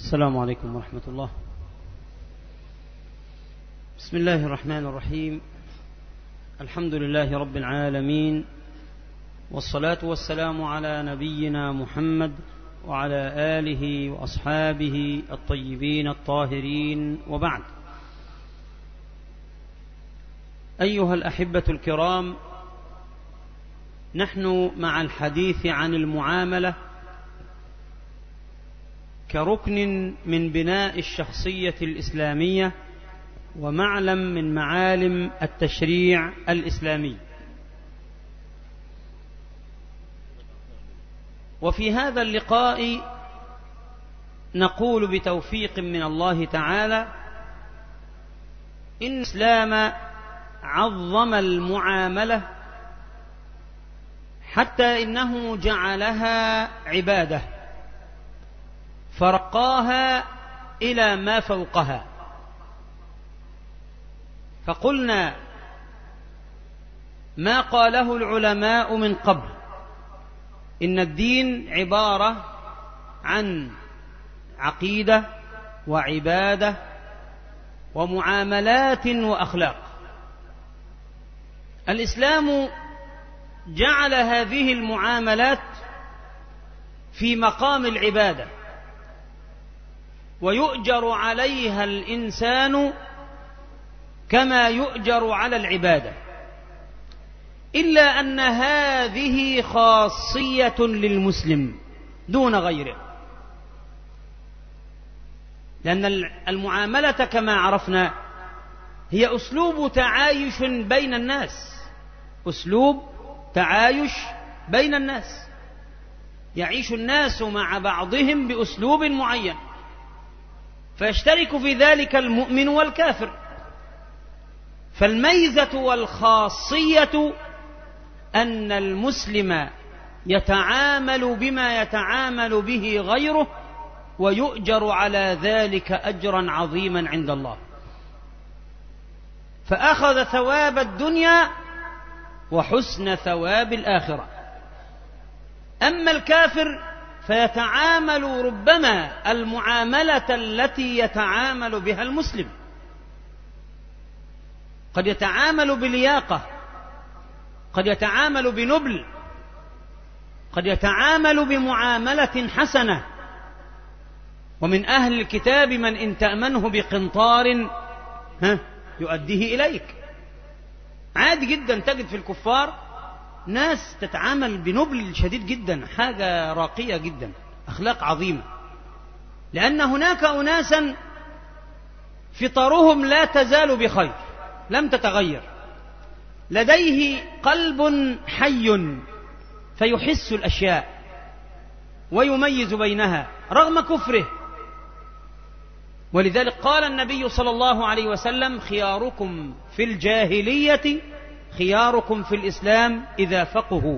السلام عليكم ورحمة الله. بسم الله الرحمن الرحيم. الحمد لله رب العالمين، والصلاة والسلام على نبينا محمد وعلى آله وأصحابه الطيبين الطاهرين، وبعد. أيها الأحبة الكرام، نحن مع الحديث عن المعاملة كركن من بناء الشخصية الإسلامية ومعلم من معالم التشريع الإسلامي. وفي هذا اللقاء نقول بتوفيق من الله تعالى إن الإسلام عظم المعاملة حتى إنه جعلها عبادة، فرقاها إلى ما فوقها. فقلنا ما قاله العلماء من قبل، إن الدين عبارة عن عقيدة وعبادة ومعاملات وأخلاق. الإسلام جعل هذه المعاملات في مقام العبادة، ويؤجر عليها الإنسان كما يؤجر على العبادة، إلا أن هذه خاصية للمسلم دون غيره، لأن المعاملة كما عرفنا هي أسلوب تعايش بين الناس، أسلوب تعايش بين الناس، يعيش الناس مع بعضهم بأسلوب معين، فيشترك في ذلك المؤمن والكافر. فالميزة والخاصية أن المسلم يتعامل بما يتعامل به غيره، ويؤجر على ذلك أجرا عظيما عند الله، فأخذ ثواب الدنيا وحسن ثواب الآخرة. أما الكافر فيتعامل ربما المعاملة التي يتعامل بها المسلم، قد يتعامل بلياقة، قد يتعامل بنبل، قد يتعامل بمعاملة حسنة. ومن أهل الكتاب من إن تأمنه بقنطار يؤديه إليك. عادي جدا تجد في الكفار ناس تتعامل بنبل شديد جدا، حاجة راقية جدا، أخلاق عظيمة، لأن هناك أناسا فطرهم لا تزال بخير، لم تتغير، لديه قلب حي فيحس الأشياء ويميز بينها رغم كفره. ولذلك قال النبي صلى الله عليه وسلم: خياركم في الجاهلية خياركم في الإسلام إذا فقهوا.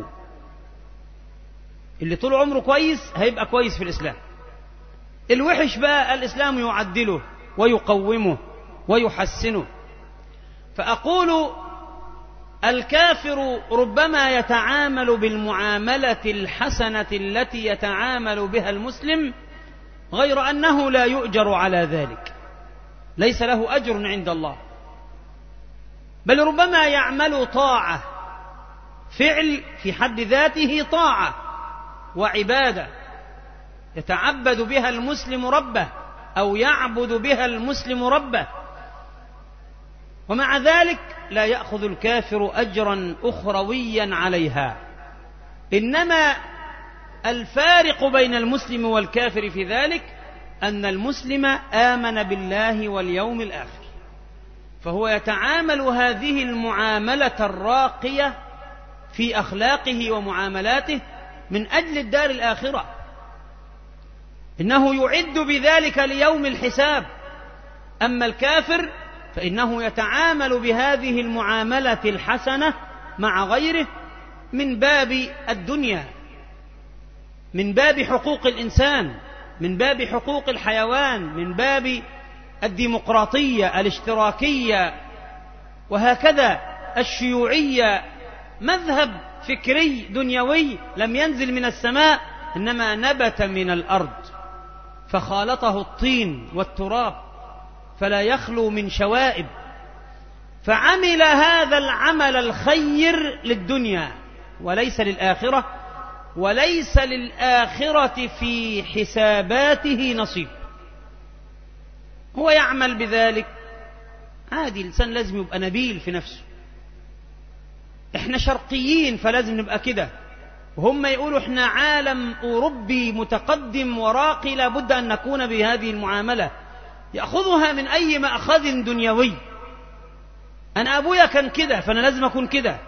اللي طول عمره كويس هيبقى كويس في الإسلام، الوحش بقى الإسلام يعدله ويقومه ويحسنه. فأقول الكافر ربما يتعامل بالمعاملة الحسنة التي يتعامل بها المسلم، غير أنه لا يؤجر على ذلك، ليس له أجر عند الله، بل ربما يعمل طاعة، فعل في حد ذاته طاعة وعبادة يتعبد بها المسلم ربه، أو يعبد بها المسلم ربه، ومع ذلك لا يأخذ الكافر أجرا أخرويا عليها. إنما الفارق بين المسلم والكافر في ذلك أن المسلم آمن بالله واليوم الآخر، فهو يتعامل هذه المعاملة الراقية في أخلاقه ومعاملاته من أجل الدار الآخرة، إنه يعد بذلك ليوم الحساب. أما الكافر فإنه يتعامل بهذه المعاملة الحسنة مع غيره من باب الدنيا، من باب حقوق الإنسان، من باب حقوق الحيوان، من باب الديمقراطية، الاشتراكية، وهكذا الشيوعية، مذهب فكري دنيوي لم ينزل من السماء، إنما نبت من الأرض، فخالطه الطين والتراب فلا يخلو من شوائب، فعمل هذا العمل الخير للدنيا وليس للآخرة، وليس للآخرة في حساباته نصيب. هو يعمل بذلك عادي، الإنسان لازم يبقى نبيل في نفسه. احنا شرقيين فلازم نبقى كده، وهم يقولوا احنا عالم أوروبي متقدم وراقي، لابد أن نكون بهذه المعاملة، يأخذها من أي مأخذ دنيوي. أنا أبويا كان كده فأنا لازم أكون كده،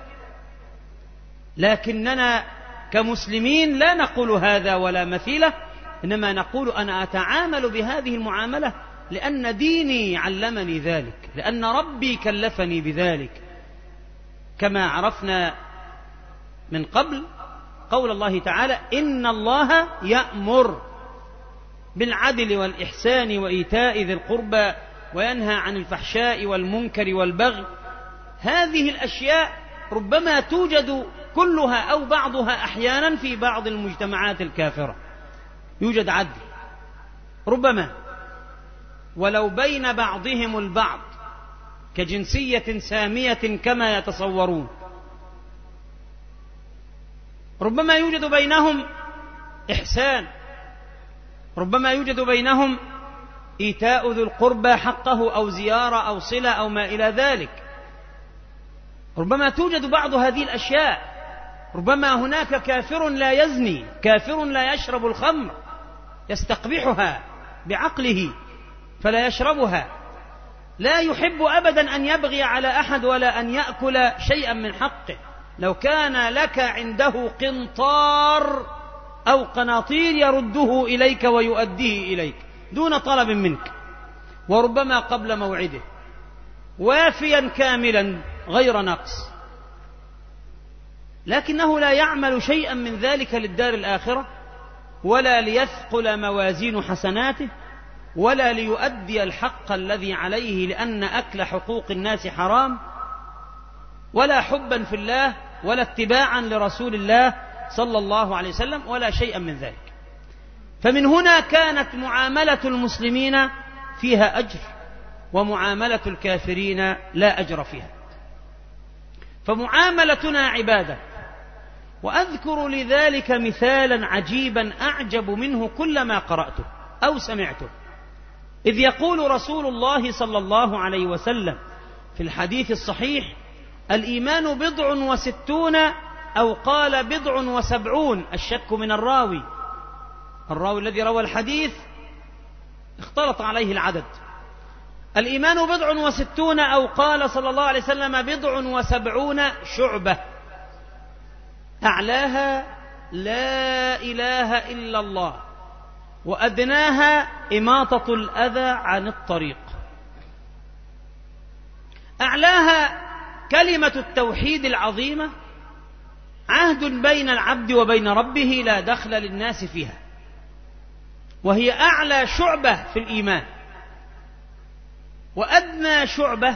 لكننا كمسلمين لا نقول هذا ولا مثيله، إنما نقول أنا أتعامل بهذه المعاملة لأن ديني علمني ذلك، لأن ربي كلفني بذلك، كما عرفنا من قبل قول الله تعالى: إن الله يأمر بالعدل والإحسان وإيتاء ذي القربى وينهى عن الفحشاء والمنكر والبغي. هذه الأشياء ربما توجد كلها أو بعضها أحيانا في بعض المجتمعات الكافرة، يوجد عدل ربما ولو بين بعضهم البعض كجنسية سامية كما يتصورون، ربما يوجد بينهم إحسان، ربما يوجد بينهم إيتاء ذو القربى حقه أو زيارة أو صلة أو ما إلى ذلك، ربما توجد بعض هذه الأشياء. ربما هناك كافر لا يزني، كافر لا يشرب الخمر، يستقبحها بعقله فلا يشربها، لا يحب أبدا أن يبغي على أحد ولا أن يأكل شيئا من حقه. لو كان لك عنده قنطار أو قناطير يرده إليك ويؤديه إليك دون طلب منك، وربما قبل موعده وافيا كاملا غير نقص، لكنه لا يعمل شيئا من ذلك للدار الآخرة، ولا ليثقل موازين حسناته، ولا ليؤدي الحق الذي عليه، لأن أكل حقوق الناس حرام، ولا حبا في الله ولا اتباعا لرسول الله صلى الله عليه وسلم، ولا شيئا من ذلك. فمن هنا كانت معاملة المسلمين فيها أجر، ومعاملة الكافرين لا أجر فيها. فمعاملتنا عبادة. وأذكر لذلك مثالا عجيبا أعجب منه كلما قرأته أو سمعته، إذ يقول رسول الله صلى الله عليه وسلم في الحديث الصحيح: الإيمان 69 أو قال 70، الشك من الراوي الذي روى الحديث اختلط عليه العدد. الإيمان 69 أو قال صلى الله عليه وسلم 70 شعبة، أعلاها لا إله إلا الله، وأدناها إماطة الأذى عن الطريق. أعلاها كلمة التوحيد العظيمة، عهد بين العبد وبين ربه لا دخل للناس فيها، وهي أعلى شعبة في الإيمان. وأدنى شعبة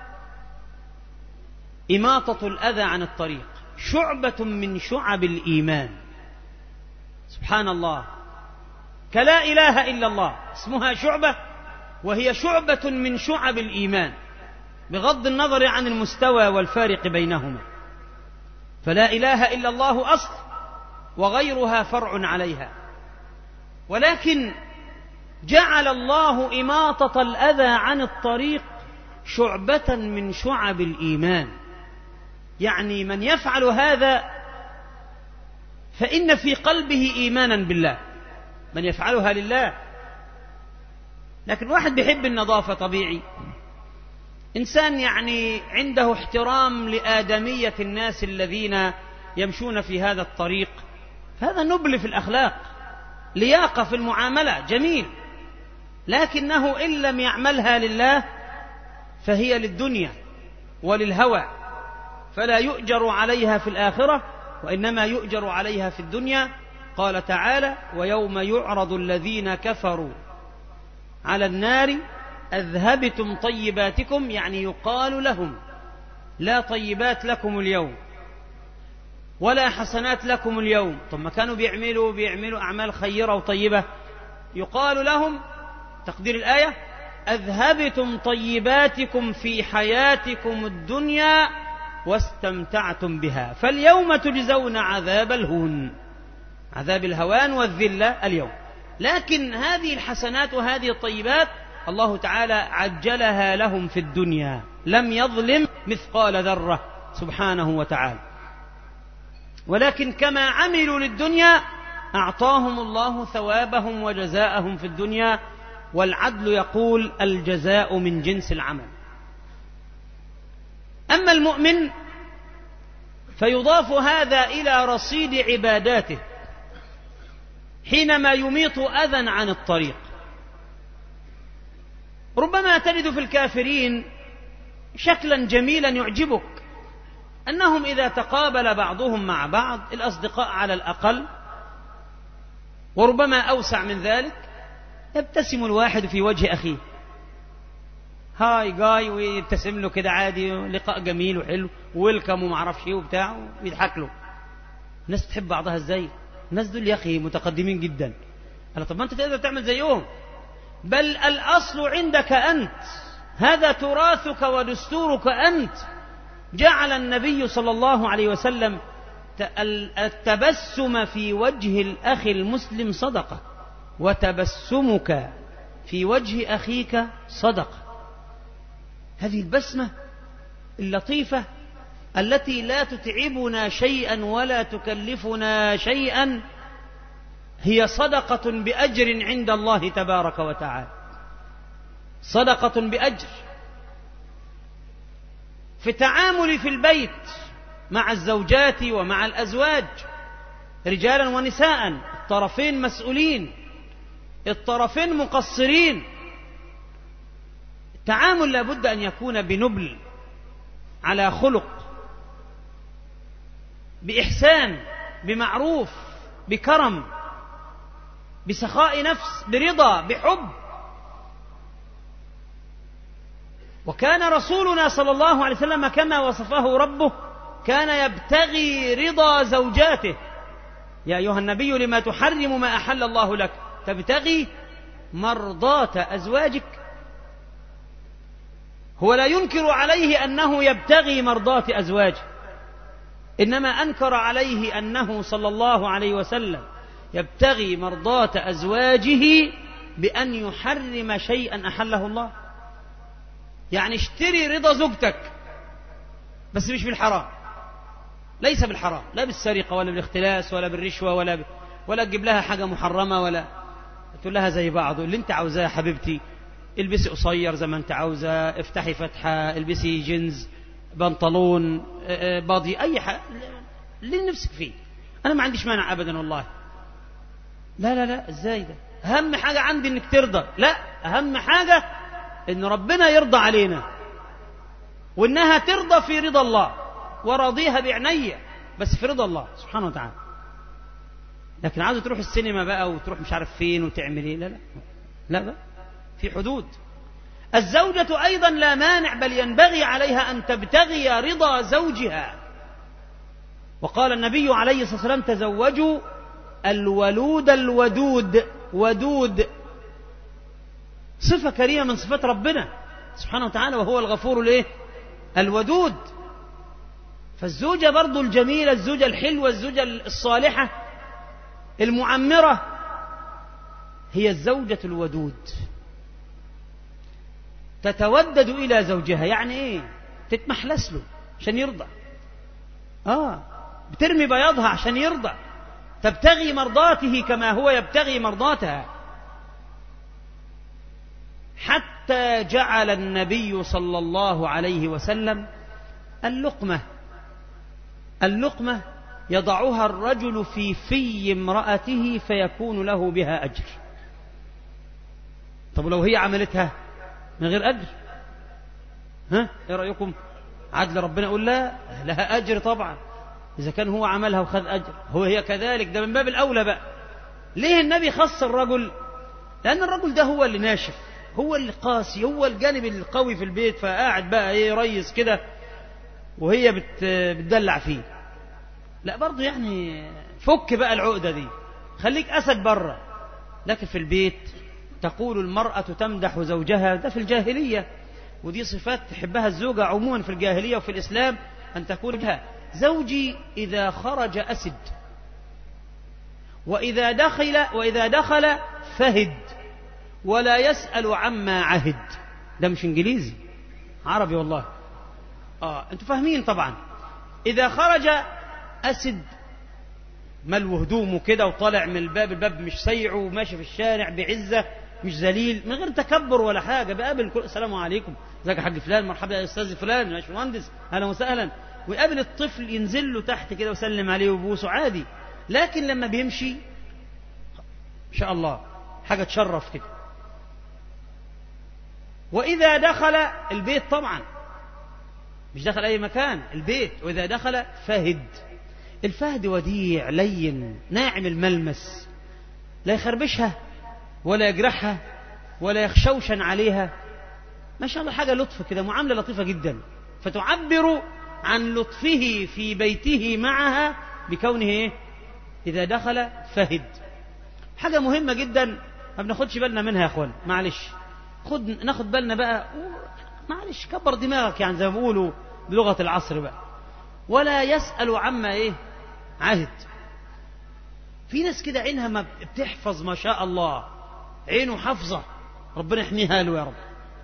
إماطة الأذى عن الطريق، شعبة من شعب الإيمان. سبحان الله، كلا إله إلا الله اسمها شعبة، وهي شعبة من شعب الإيمان بغض النظر عن المستوى والفارق بينهما. فلا إله إلا الله أصل، وغيرها فرع عليها، ولكن جعل الله إماطة الأذى عن الطريق شعبة من شعب الإيمان. يعني من يفعل هذا فإن في قلبه إيمانا بالله، من يفعلها لله. لكن واحد بيحب النظافة طبيعي، إنسان يعني عنده احترام لآدمية الناس الذين يمشون في هذا الطريق، هذا نبل في الأخلاق، لياقة في المعاملة، جميل، لكنه إن لم يعملها لله فهي للدنيا وللهوى، فلا يؤجر عليها في الآخرة، وإنما يؤجر عليها في الدنيا. قال تعالى: ويوم يعرض الذين كفروا على النار أذهبتم طيباتكم، يعني يقال لهم: لا طيبات لكم اليوم ولا حسنات لكم اليوم. ثم كانوا بيعملوا أعمال خيرة وطيبة، يقال لهم تقدير الآية: أذهبتم طيباتكم في حياتكم الدنيا واستمتعتم بها فاليوم تجزون عذاب الهون، عذاب الهوان والذلة اليوم. لكن هذه الحسنات وهذه الطيبات الله تعالى عجلها لهم في الدنيا، لم يظلم مثقال ذرة سبحانه وتعالى. ولكن كما عملوا للدنيا أعطاهم الله ثوابهم وجزاءهم في الدنيا، والعدل يقول: الجزاء من جنس العمل. أما المؤمن فيضاف هذا إلى رصيد عباداته حينما يميط أذى عن الطريق. ربما تجد في الكافرين شكلا جميلا يعجبك، أنهم إذا تقابل بعضهم مع بعض، الأصدقاء على الأقل وربما أوسع من ذلك، يبتسم الواحد في وجه أخيه، هاي جاي، ويبتسم له كده عادي، لقاء جميل وحلو، ويلكم وما اعرفش ايه وبتاع، ويضحك له. الناس تحب بعضها ازاي؟ الناس دول يا اخي متقدمين جدا. قال: طب ما انت تقدر تعمل زيهم، بل الأصل عندك أنت، هذا تراثك ودستورك أنت. جعل النبي صلى الله عليه وسلم التبسم في وجه الأخ المسلم صدقة، وتبسمك في وجه أخيك صدقة. هذه البسمة اللطيفة التي لا تتعبنا شيئا ولا تكلفنا شيئا هي صدقة بأجر عند الله تبارك وتعالى، صدقة بأجر. في التعامل في البيت مع الزوجات ومع الأزواج، رجالا ونساء، الطرفين مسؤولين، الطرفين مقصرين. التعامل لابد أن يكون بنبل، على خلق، بإحسان، بمعروف، بكرم، بسخاء نفس، برضا، بحب. وكان رسولنا صلى الله عليه وسلم كما وصفه ربه كان يبتغي رضا زوجاته. يا أيها النبي لما تحرم ما أحل الله لك تبتغي مرضات أزواجك. هو لا ينكر عليه أنه يبتغي مرضات أزواجه، إنما أنكر عليه أنه صلى الله عليه وسلم يبتغي مرضات أزواجه بأن يحرم شيئا أحله الله. يعني اشتري رضا زوجتك، بس مش بالحرام، ليس بالحرام، لا بالسرقة ولا بالاختلاس ولا بالرشوة ولا تجيب لها حاجة محرمة، ولا تقول لها زي بعض اللي انت عاوزاه يا حبيبتي، البسي قصير زي ما انت عاوزة، افتحي فتحة، البسي جينز، بنطلون، باضي، اي حاجة اللي نفسك فيه، انا ما عنديش مانع ابدا والله. لا لا لا، ازاي ده؟ اهم حاجة عندي انك ترضى. لا، اهم حاجة ان ربنا يرضى علينا، وانها ترضى في رضا الله، وراضيها بعناية، بس في رضا الله سبحانه وتعالى. لكن عاوز تروح السينما بقى وتروح مش عارف فين وتعمل ايه، لا لا لا بقى، في حدود. الزوجة أيضا لا مانع، بل ينبغي عليها أن تبتغي رضا زوجها. وقال النبي عليه الصلاة والسلام: تزوجوا الولود الودود. ودود صفة كريمة من صفات ربنا سبحانه وتعالى، وهو الغفور الايه؟ الودود. فالزوجة برضو الجميلة، الزوجة الحلوة، الزوجة الصالحة المعمرة هي الزوجة الودود، تتودد إلى زوجها. يعني إيه؟ تتمحلس له عشان يرضى، بترمي بياضها عشان يرضى، تبتغي مرضاته كما هو يبتغي مرضاتها. حتى جعل النبي صلى الله عليه وسلم اللقمة يضعها الرجل في امرأته فيكون له بها أجر. طب لو هي عملتها من غير أجر، ايه رأيكم؟ عدل ربنا يقول لا، لها أجر طبعا إذا كان هو عملها وخذ أجر، هي كذلك، ده من باب الأولى بقى. ليه النبي خص الرجل؟ لأن الرجل ده هو اللي ناشف، هو اللي قاسي، هو الجانب القوي في البيت، فقاعد بقى ايه ريس كده وهي بتدلع فيه. لا برضو يعني فك بقى العقدة دي، خليك أسد بره، لكن في البيت تقول المرأة تمدح زوجها، ده في الجاهلية، ودي صفات تحبها الزوجة عموما في الجاهلية وفي الإسلام، أن تقول لها زوجي إذا خرج أسد، وإذا دخل فهد، ولا يسأل عما عهد. ده مش إنجليزي، عربي والله. أنتوا فاهمين طبعا. إذا خرج أسد ملو هدومه كده وطالع من الباب مش سيعه وماشي في الشارع بعزة، مش ذليل، من غير تكبر ولا حاجة، بقابل كل السلام عليكم، ازيك يا حاج فلان، مرحبا يا استاذ فلان، يا باشمهندس، اهلا وسهلا، ويقابل الطفل ينزل له تحت كده ويسلم عليه ويبوسه عادي. لكن لما بيمشي ان شاء الله حاجة تشرف كده. وإذا دخل البيت طبعا، مش دخل أي مكان، البيت، وإذا دخل فهد. الفهد وديع لين ناعم الملمس، لا يخربشها ولا يجرحها ولا يخشوشن عليها، ما شاء الله حاجة لطف كده، معاملة لطيفة جدا، فتعبر عن لطفه في بيته معها بكونه إذا دخل فهد. حاجة مهمة جدا ما بناخدش بالنا منها يا أخوان، معلش ناخد بالنا بقى، معلش كبر دماغك يعني زي ما بيقولوا بلغة العصر بقى. ولا يسأل عما عهد. في ناس كده عينها ما بتحفظ، ما شاء الله عينه حفظة، ربنا يحميها له يا رب.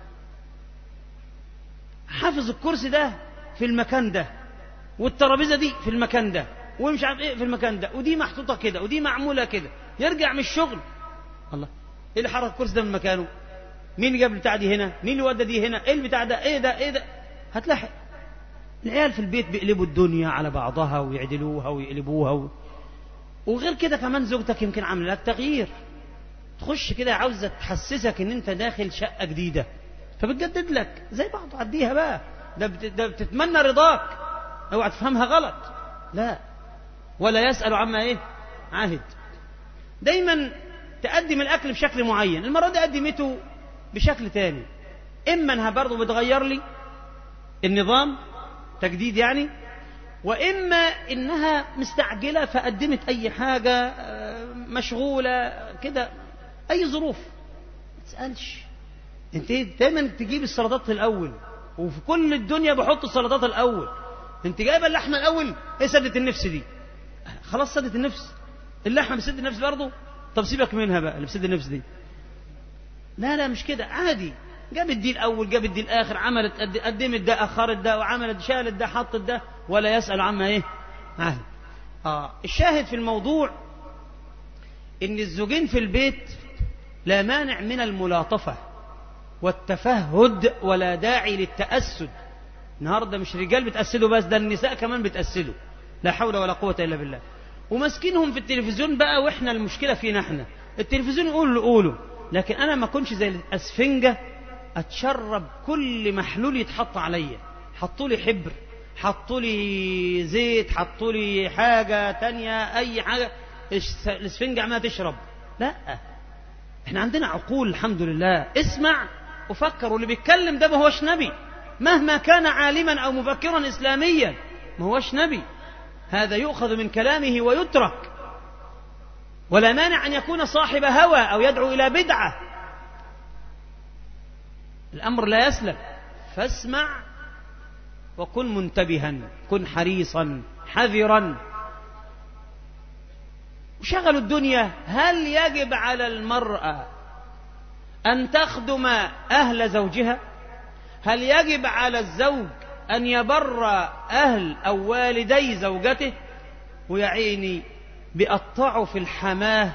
حافظ الكرسي ده في المكان ده، والترابيزة دي في المكان ده، ومش عارف ايه في المكان ده، ودي محطوطة كده ودي معمولة كده. يرجع من الشغل، الله ايه اللي حرك الكرسي ده من مكانه؟ مين اللي جاب البتاع دي هنا؟ مين اللي ودى دي هنا؟ ايه البتاع ده؟ ايه ده؟ ايه ده؟ هتلاحق العيال في البيت بيقلبوا الدنيا على بعضها ويعدلوها ويقلبوها وغير كده كمان زوجتك يمكن عامله لك تغيير، تخش كده عاوزة تحسسك ان انت داخل شقة جديدة، فبتجدد لك زي بعض. عديها بقى، ده بتتمنى رضاك، اوعى تفهمها غلط. لا، ولا يسأل عما عهد. دايما تقدم الاكل بشكل معين، المرة دي قدمته بشكل تاني، اما انها برضو بتغير لي النظام تجديد يعني، واما انها مستعجلة فقدمت اي حاجة مشغولة كده، اي ظروف. ما تسألش، انت دايما تجيب السلطات الاول، وفي كل الدنيا بحط السلطات الاول. انت جايبه اللحمه الاول، ايه سدت النفس دي؟ خلاص سدت النفس، اللحمه بسد النفس برضه، طب سيبك منها بقى اللي بسد النفس دي. لا مش كده، عادي، جابت دي الاول جابت دي الاخر، عملت قدمت ده اخرت ده، وعملت شالت ده حطت ده، ولا يسأل عما عهد. الشاهد في الموضوع ان الزوجين في البيت لا مانع من الملاطفة والتفهد، ولا داعي للتأسد. النهاردة مش رجال بتأسدوا بس، ده النساء كمان بتأسدوا، لا حول ولا قوة إلا بالله. ومسكينهم في التلفزيون بقى، وإحنا المشكلة فينا إحنا. التلفزيون يقول اللي قوله، لكن أنا ما كنش زي الأسفنجة أتشرب كل محلول يتحط عليا. حطوا لي حبر، حطوا لي زيت، حطوا لي حاجة تانية، أي حاجة، الأسفنجة عمالة تشرب. لا، احنا عندنا عقول الحمد لله، اسمع وفكر. واللي بيتكلم ده ما هوش نبي، مهما كان عالما أو مفكرا إسلاميا ما هوش نبي، هذا يؤخذ من كلامه ويترك. ولا مانع أن يكون صاحب هوى أو يدعو إلى بدعة، الأمر لا يسلم. فاسمع وكن منتبها، كن حريصا حذرا. وشغلوا الدنيا. هل يجب على المرأة أن تخدم أهل زوجها؟ هل يجب على الزوج أن يبر أهل أو والدي زوجته؟ ويعيني بيقطعوا في الحماه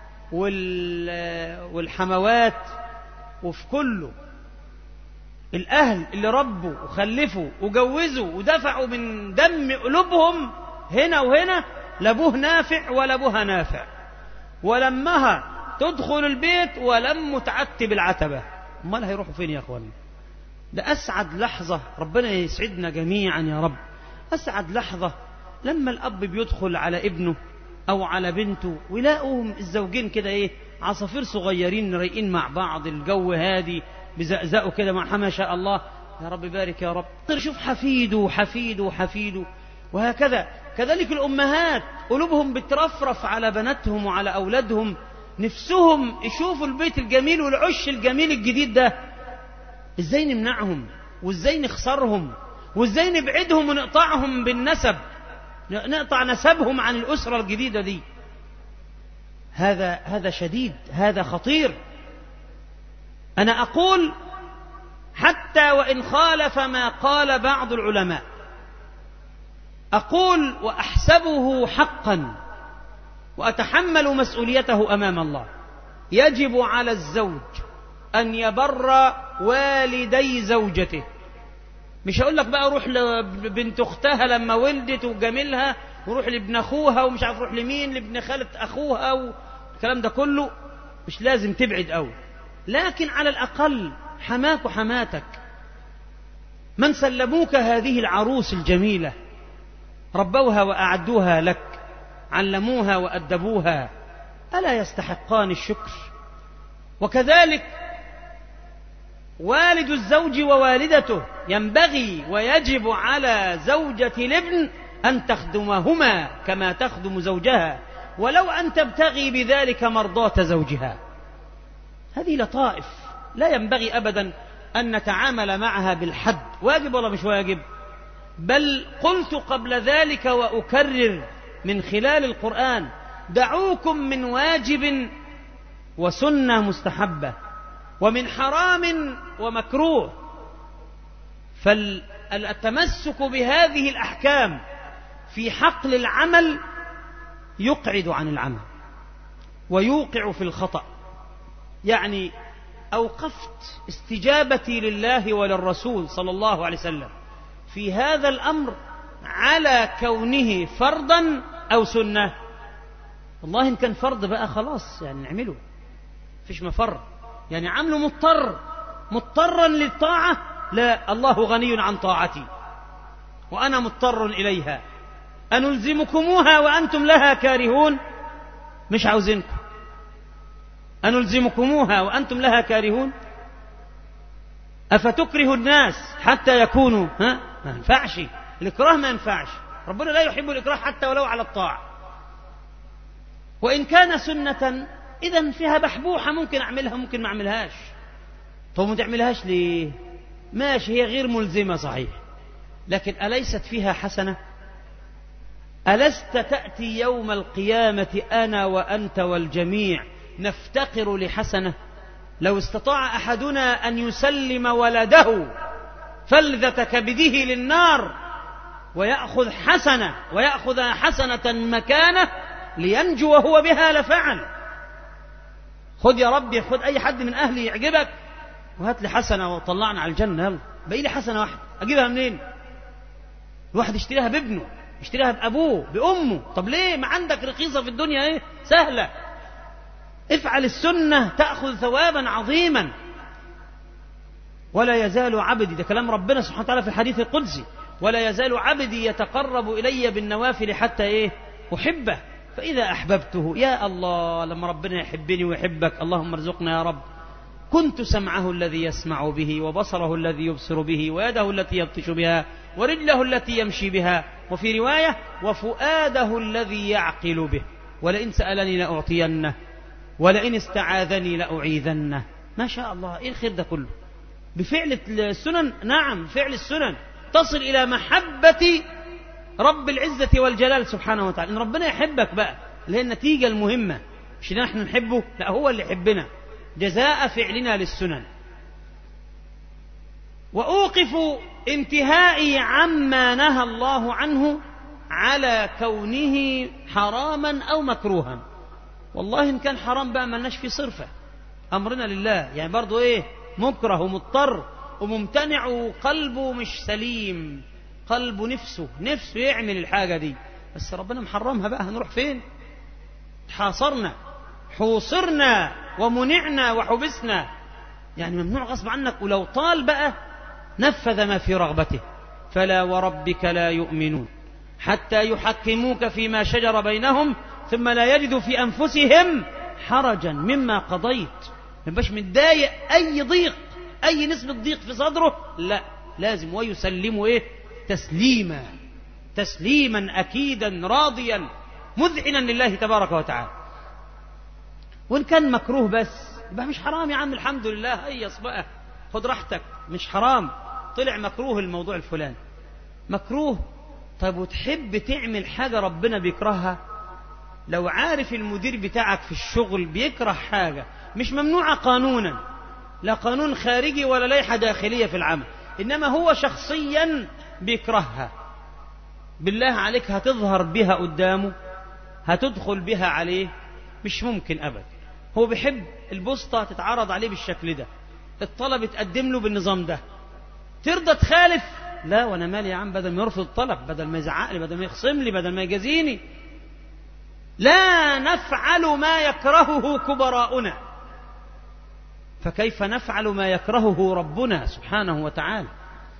والحموات وفي كله. الأهل اللي ربوا وخلفوا وجوزوا ودفعوا من دم قلوبهم هنا وهنا، لابوه نافع ولا ابوها نافع، ولمها تدخل البيت ولم تعتب العتبة، امال هيروحوا فين يا اخواني؟ ده اسعد لحظة، ربنا يسعدنا جميعا يا رب. اسعد لحظة لما الاب بيدخل على ابنه او على بنته ويلاقوهم الزوجين كده عصافير صغيرين رايقين مع بعض، الجو هادي، بزقزقوا كده مع ما شاء الله. يا رب بارك يا رب. شوف حفيده حفيده حفيده، وهكذا. كذلك الأمهات قلوبهم بترفرف على بناتهم وعلى أولادهم نفسهم يشوفوا البيت الجميل والعش الجميل الجديد ده، ازاي نمنعهم وازاي نخسرهم وازاي نبعدهم ونقطعهم بالنسب، نقطع نسبهم عن الأسرة الجديدة دي. هذا شديد، هذا خطير. أنا أقول حتى وإن خالف ما قال بعض العلماء، أقول وأحسبه حقا وأتحمل مسؤوليته أمام الله، يجب على الزوج أن يبر والدي زوجته. مش هقول لك بقى روح لبنت أختها لما ولدت وجميلها، وروح لابن أخوها ومش عارف روح لمين، لابن خالة أخوها والكلام ده كله، مش لازم تبعد أوي، لكن على الأقل حماك وحماتك من سلموك هذه العروس الجميلة، ربوها وأعدوها لك، علموها وأدبوها، ألا يستحقان الشكر؟ وكذلك والد الزوج ووالدته، ينبغي ويجب على زوجة الابن أن تخدمهما كما تخدم زوجها، ولو أن تبتغي بذلك مرضاة زوجها. هذه لطائف لا ينبغي أبدا أن نتعامل معها بالحد. واجب ولا مش واجب؟ بل قلت قبل ذلك وأكرر من خلال القرآن: دعوكم من واجب وسنة مستحبة ومن حرام ومكروه. فالتمسك بهذه الأحكام في حقل العمل يقعد عن العمل ويوقع في الخطأ. يعني أوقفت استجابتي لله وللرسول صلى الله عليه وسلم في هذا الأمر على كونه فرضا أو سنة. والله إن كان فرض بقى خلاص يعني نعمله، فيش مفر، يعني عمله مضطرا للطاعة، لا، الله غني عن طاعتي وأنا مضطر إليها. أنلزمكموها وأنتم لها كارهون؟ مش عاوزينكم. أنلزمكموها وأنتم لها كارهون؟ أفتكره الناس حتى يكونوا ما ينفعش، الإكراه ما ينفعش، ربنا لا يحب الإكراه حتى ولو على الطاعة. وإن كان سنة إذن فيها بحبوحة، ممكن أعملها ممكن ما أعملهاش. طب ما تعملهاش ليه؟ ماشي، هي غير ملزمة صحيح، لكن أليست فيها حسنة؟ ألست تأتي يوم القيامة أنا وأنت والجميع نفتقر لحسنة؟ لو استطاع أحدنا أن يسلم ولده فلذة كبده للنار ويأخذ حسنة مكانه لينجو وهو بها لفعل. خذ يا ربي، خذ أي حد من أهلي يعجبك وهات لي حسنة وطلعنا على الجنة، يلا بقي لي حسنة واحدة، أجيبها منين؟ الواحد يشتريها بابنه، يشتريها بأبوه بأمه. طب ليه؟ ما عندك رخيصة في الدنيا ايه سهلة. افعل السنة تأخذ ثوابا عظيما. ولا يزال عبدي، ده كلام ربنا سبحانه وتعالى في الحديث القدسي، ولا يزال عبدي يتقرب إلي بالنوافل حتى ايه أحبه، فإذا أحببته، يا الله لما ربنا يحبني ويحبك، اللهم ارزقنا يا رب، كنت سمعه الذي يسمع به وبصره الذي يبصر به ويده التي يبطش بها ورجله التي يمشي بها، وفي رواية وفؤاده الذي يعقل به، ولئن سألني لأعطينه ولئن استعاذني لأعيذنه. ما شاء الله، إيه الخير ده كله؟ بفعل السنن. نعم، فعل السنن تصل إلى محبة رب العزة والجلال سبحانه وتعالى. إن ربنا يحبك بقى اللي هي النتيجة المهمة، مش إن نحن نحبه، لا، هو اللي يحبنا جزاء فعلنا للسنن. وأوقف انتهائي عما نهى الله عنه على كونه حراما أو مكروها. والله إن كان حرام بقى ملناش فيه صرفة، أمرنا لله، يعني برضو إيه مكره ومضطر وممتنع وقلبه مش سليم، قلبه نفسه يعمل الحاجة دي، بس ربنا محرمها، بقى هنروح فين؟ حوصرنا ومنعنا وحبسنا، يعني ممنوع غصب عنك، ولو طال بقى نفذ ما في رغبته. فلا وربك لا يؤمنون حتى يحكموك فيما شجر بينهم ثم لا يجدوا في أنفسهم حرجا مما قضيت. ما يبقاش متضايق، أي ضيق، أي نسبة ضيق في صدره، لا، لازم ويسلموا إيه تسليما أكيدا راضيا مذعنا لله تبارك وتعالى. وإن كان مكروه بس يبقى مش حرام يا عم، الحمد لله، هيص بقى خد راحتك، مش حرام، طلع مكروه الموضوع الفلاني مكروه. طيب وتحب تعمل حاجة ربنا بيكرهها؟ لو عارف المدير بتاعك في الشغل بيكره حاجة مش ممنوعة قانونا، لا قانون خارجي ولا لائحة داخلية في العمل، إنما هو شخصيا بيكرهها، بالله عليك هتظهر بها قدامه؟ هتدخل بها عليه؟ مش ممكن أبدا. هو بيحب البوسطة تتعرض عليه بالشكل ده، الطلب يتقدم له بالنظام ده، ترضى تخالف؟ لا، وانا مالي يا عم، بدل ما يرفض الطلب، بدل ما يزعق لي، بدل ما يخصم لي، بدل ما يجازيني. لا نفعل ما يكرهه كبراؤنا، فكيف نفعل ما يكرهه ربنا سبحانه وتعالى؟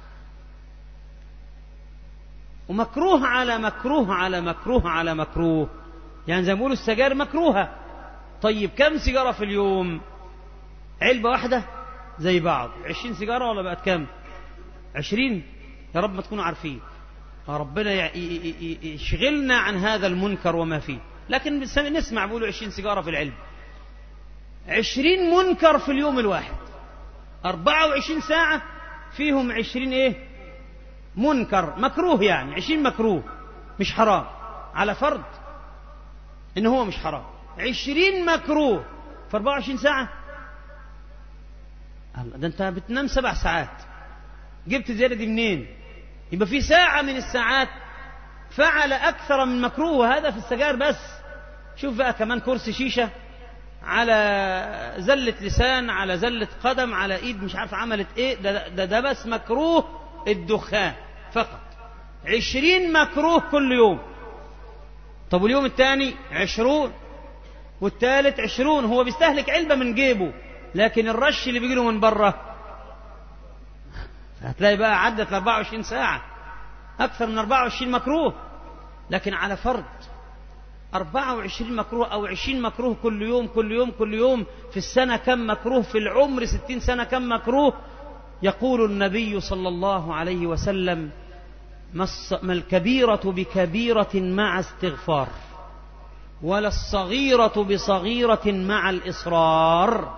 ومكروه على مكروه على مكروه على مكروه، يعني زي ما بيقولوا السجاير مكروهة. طيب كم سيجارة في اليوم؟ علبة واحدة زي بعض، 20 سيجارة ولا بقت كم؟ 20. يا رب ما تكونوا عارفين، ربنا يشغلنا عن هذا المنكر وما فيه. لكن نسمع بيقولوا 20 سيجارة في العلبة، 20 منكر في اليوم الواحد، 24 ساعة فيهم 20 ايه؟ منكر مكروه، يعني 20 مكروه مش حرام، على فرض ان هو مش حرام. 20 مكروه في 24 ساعة، ده انت بتنام 7 ساعات، جبت زيادة دي منين؟ يبقى في ساعة من الساعات فعل أكثر من مكروه، وهذا في السجاير بس. شوف بقى كمان كرسي شيشة، على زلة لسان، على زلة قدم، على إيد مش عارف عملت إيه، ده بس مكروه الدخان فقط. 20 مكروه كل يوم. طب واليوم الثاني 20، والثالث 20، هو بيستهلك علبة من جيبه، لكن الرش اللي بيجيله من بره هتلاقي بقى عدت 24 ساعة، أكثر من 24 مكروه. لكن على فرض 24 مكروه أو 20 مكروه كل يوم كل يوم كل يوم، في السنة كم مكروه؟ في العمر 60 سنة كم مكروه؟ يقول النبي صلى الله عليه وسلم: ما الكبيرة بكبيرة مع استغفار، ولا الصغيرة بصغيرة مع الإصرار.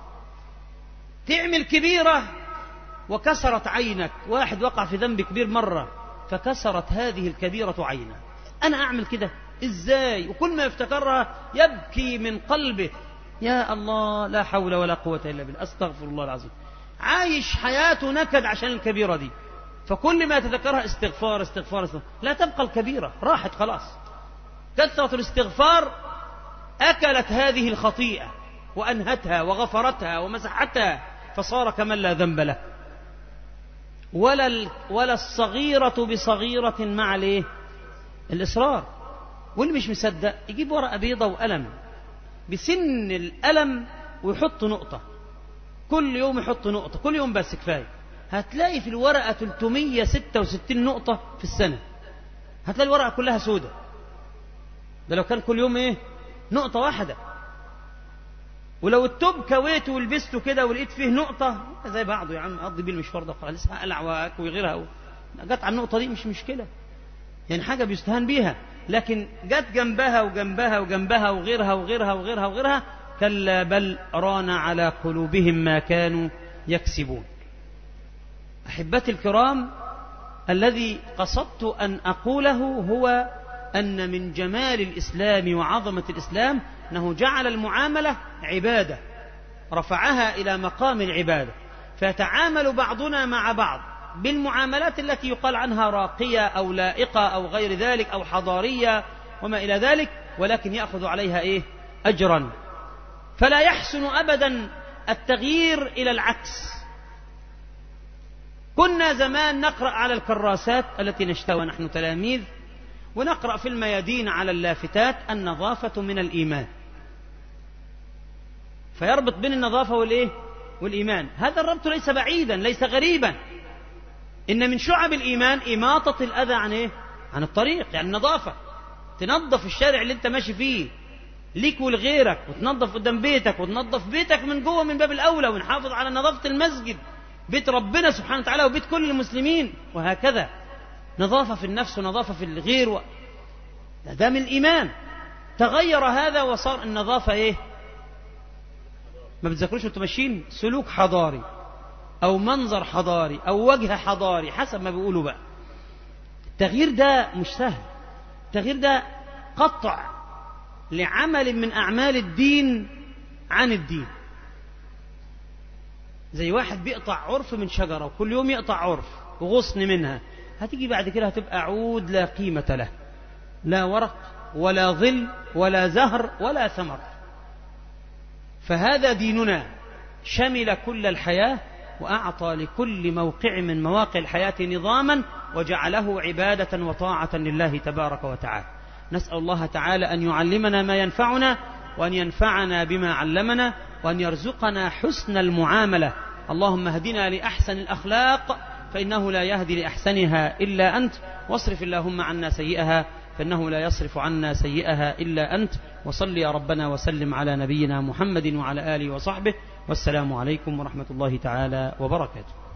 تعمل كبيرة وكسرت عينك، واحد وقع في ذنب كبير مرة فكسرت هذه الكبيرة عينه، أنا أعمل كده إزاي؟ وكل ما يفتكرها يبكي من قلبه، يا الله لا حول ولا قوة إلا بالله، أستغفر الله العظيم. عايش حياته نكد عشان الكبيرة دي، فكل ما يتذكرها استغفار استغفار استغفار، لا تبقى الكبيرة، راحت خلاص. كثرة الاستغفار أكلت هذه الخطيئة وأنهتها وغفرتها ومسحتها، فصار كمن لا ذنب له. ولا الصغيرة بصغيرة مع الايه؟ الإصرار. واللي مش مصدق يجيب ورقة بيضة وقلم، بسن القلم ويحط نقطة، كل يوم يحط نقطة، كل يوم بس كفاية. هتلاقي في الورقة 366 نقطة في السنة، هتلاقي الورقة كلها سودة. ده لو كان كل يوم ايه؟ نقطة واحدة. ولو التوب كويته ولبسته كده ولقيت فيه نقطة زي بعضه، يا عم أقضي بيه المشوار ده خلاص، هقلع وأكوي غيرها، جت على النقطة دي مش مشكلة، يعني حاجة بيستهان بيها. لكن جت جنبها وجنبها وجنبها وغيرها وغيرها وغيرها وغيرها، كلا بل ران على قلوبهم ما كانوا يكسبون. أحبتي الكرام، الذي قصدت أن أقوله هو أن من جمال الإسلام وعظمة الإسلام أنه جعل المعاملة عبادة، رفعها إلى مقام العبادة، فيتعامل بعضنا مع بعض بالمعاملات التي يقال عنها راقية أو لائقة أو غير ذلك أو حضارية وما إلى ذلك، ولكن يأخذ عليها إيه؟ أجرا. فلا يحسن أبدا التغيير إلى العكس. كنا زمان نقرأ على الكراسات التي نشتريها نحن تلاميذ، ونقرأ في الميادين على اللافتات: النظافة من الإيمان، فيربط بين النظافة والإيه؟ والإيمان. هذا الربط ليس بعيدا، ليس غريبا. إن من شعب الإيمان إماطة الأذى عن إيه؟ عن الطريق، يعني النظافة، تنظف الشارع اللي أنت ماشي فيه ليك ولغيرك، وتنظف قدام بيتك، وتنظف بيتك من جوه من باب الأولى، ونحافظ على نظافة المسجد، بيت ربنا سبحانه وتعالى وبيت كل المسلمين، وهكذا نظافة في النفس ونظافة في الغير ده من الإيمان. تغير هذا وصار النظافة إيه؟ ما بتذاكروش وانتم ماشيين؟ سلوك حضاري أو منظر حضاري أو وجه حضاري حسب ما بيقولوا بقى. التغيير ده مش سهل، التغيير ده قطع لعمل من أعمال الدين عن الدين. زي واحد بيقطع عرف من شجرة وكل يوم يقطع عرف وغصن منها، هتيجي بعد كده هتبقى عود لا قيمة له، لا ورق ولا ظل ولا زهر ولا ثمر. فهذا ديننا شمل كل الحياة وأعطى لكل موقع من مواقع الحياة نظاما وجعله عبادة وطاعة لله تبارك وتعالى. نسأل الله تعالى أن يعلمنا ما ينفعنا وأن ينفعنا بما علمنا وأن يرزقنا حسن المعاملة. اللهم اهدنا لأحسن الأخلاق فإنه لا يهدي لأحسنها إلا أنت، واصرف اللهم عنا سيئها فإنه لا يصرف عنا سيئها إلا أنت. وصل يا ربنا وسلم على نبينا محمد وعلى آله وصحبه، والسلام عليكم ورحمة الله تعالى وبركاته.